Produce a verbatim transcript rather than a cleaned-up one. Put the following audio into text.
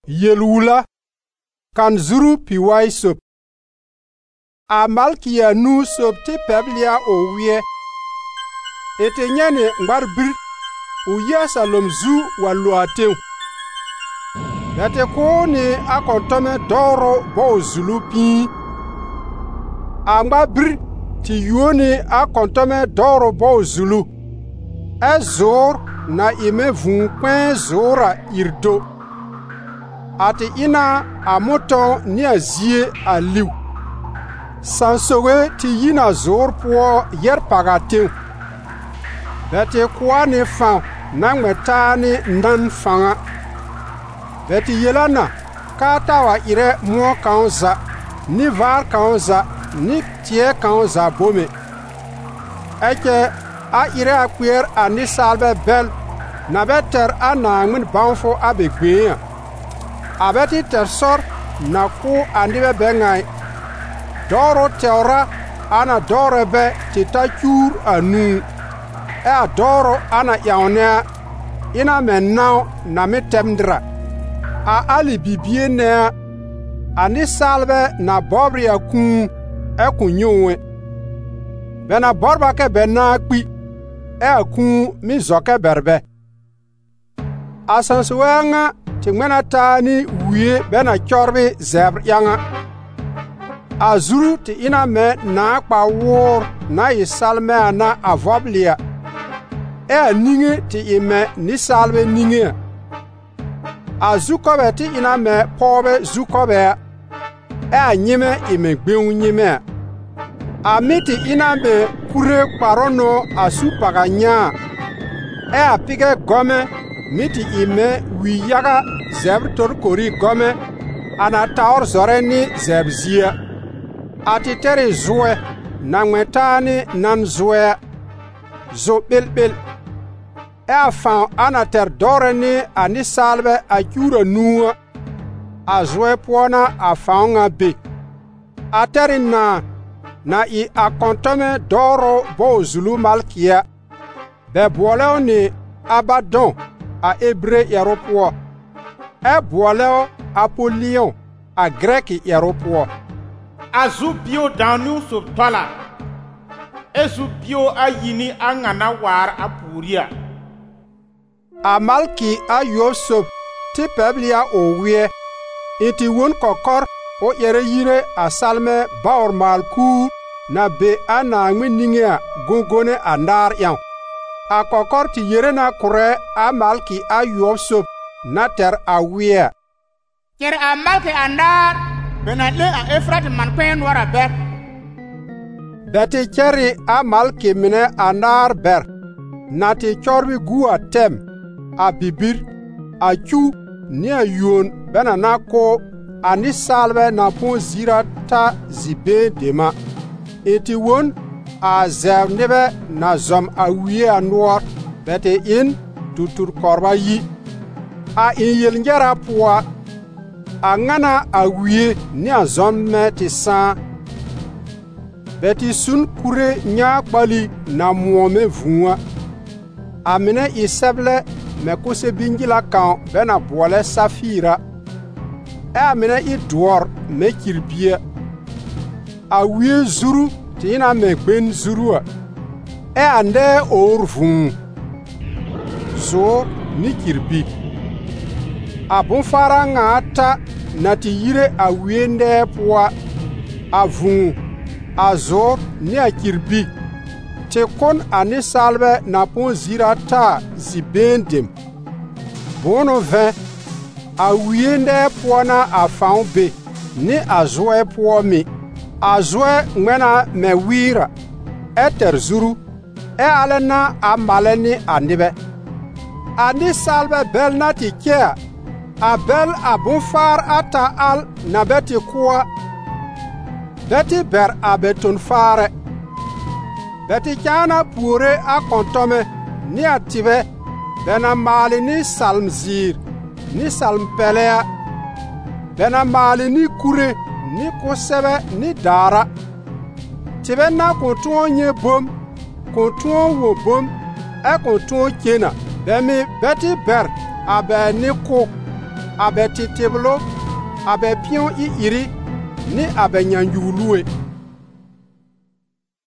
Yelwula kan zuru piwai sop. A malkiya nu sop ti peblia o wie. Ete nyane ngbar bir u yasalom zu walu atew. Bete ko ni akontome doro bo zulu pi. A ngba bir ti yuoni akontome doro bo zulu. E zor na ime vun kwen zora irdo. Ati ina amoto ni azie aliw. Sansowe ti yina zor po yer pagatew. Bete kwa ni fan na ngmetani nan fanga. Bete yelana kata wa ire mo kanza ni var kanza ni tie kanza bome. Eke a ire akwer ani salbe bel na beter ana ngmin banfo abegbeya. Abeti tersor na ku andibe bengai. Doro teora ana doro be titachur anu. E a doro ana yaonea ina menau na mitemdra. A ali bibie nea ani salbe na bobri akun e kunyowe. Bena borba ke bena akpi e akun mi zoke berbe. Asansuwenga ti ngmena tani wie bena chorbi zebr yanga. Azuru ti ina me na akpa wor na isalme ana avoblia. E a ninge ti ime ni salbe ninge. A zukobe ti ina me pobe zukobe. E a nyime ime gbeun nyime. A miti ina me kure parono asu paganya. E a pige gome miti ime wiyaga zebr torkori gome. Ana taor zore ni zebzia. Ati teri zwe na ngwetani nan zwe. Zo bil bil. E a fan ana ter dore ni ani salbe a kyura nuwa. A zwe pwana a faunga bi. A teri na na i a kontome doro bo zulu malkia. Be booleo ni Abaddon a Hebre yeropo. E booleo Apollyon a Grek yeropo. Azu bio danu sub tola. Ezu bio a yini a ngana war a puria. A malki a Yosop ti peblia o wie. Iti won kokor o yere yire a salme baor malku na be ana ngwi ningia gongone a ndar yang. A kokor ti yere na kure a malki a Yosop na ter a wie. Ker a malki a ndar bena le a Efrat man kwen wara ber. Beti keri a malki mine a ndar ber. Na ti chorbi gu a tem. A bibir, a chu, ni a yon, bena na ko, ani salve na pon zira ta zibe dema. Eti won, a zev nebe na zom a wiye a noor, bete in, tutur korba yi. A in yel njera poa, a ngana a wiye ni a zom me ti san. Beti sun kure nya bali na mwome vunwa. A mine i seble me kose bingila kan bena boole safira. E a mine i dwor me kirbie. A wie zuru ti ina me gben zurua. E a nde or vun. Zor ni kirbi. A bonfara nga ata na ti yire a wie nde poa. A vun. A zor ni a kirbi. Te kon ani salbe na pon zira ta zibendem. Bono ven, a wiende pwana a faun be, ni a zoe po mi. A zoe ngwena me wira, eter zuru, e alena a maleni andibe. Ani salbe bel na ti kia, a bel a bonfar ata al na beti kwa. Beti ber a beton fare. Beti kana pure a kontome ni ative bena mali ni salmzir ni salmpelea bena mali ni kure ni kosebe ni dara tibe na kontuon nye bom kontuon wo bom e kontuon kena bemi beti ber abe ni ko a bɛ tɩ tɩblɔ, a bɛ pĩõ i iri, ne a bɛ nyanjugu lue.